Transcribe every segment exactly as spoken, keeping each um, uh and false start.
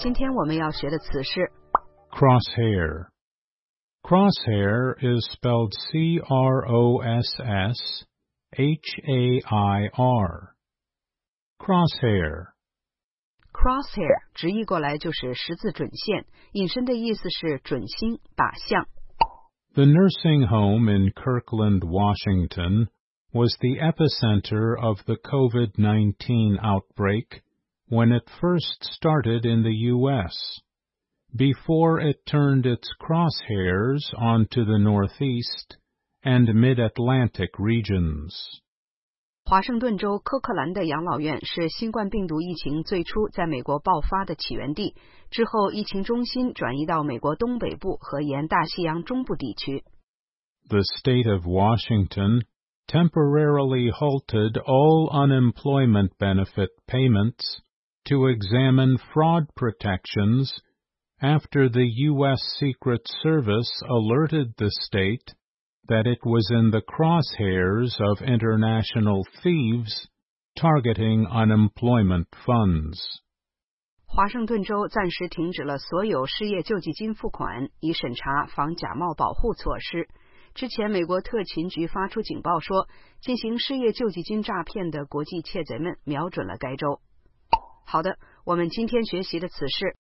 今天我们要学的词是 crosshair. Crosshair is spelled C R O S S H A I R. Crosshair. crosshair 直译过来就是十字准线，引申的意思是准星、靶向。 The nursing home in Kirkland, Washington, was the epicenter of the COVID nineteen outbreak when it first started in the U S, before it turned its crosshairs onto the Northeast and Mid-Atlantic regions. 华盛顿州科克兰的养老院是新冠病毒疫情最初在美国爆发的起源地，之后疫情中心转移到美国东北部和沿大西洋中部地区。 The state of Washington temporarily halted all unemployment benefit payments to examine fraud protections after the U S Secret Service alerted the state that it was in the crosshairs of international thieves targeting unemployment funds. 华盛顿州暂时停止了所有失业救济金付款，以审查防假冒保护措施。之前美国特勤局发出警报说，进行失业救济金诈骗的国际窃贼们瞄准了该州。好的，我们今天学习的词是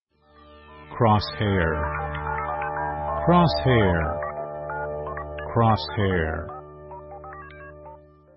crosshair, crosshair, crosshair.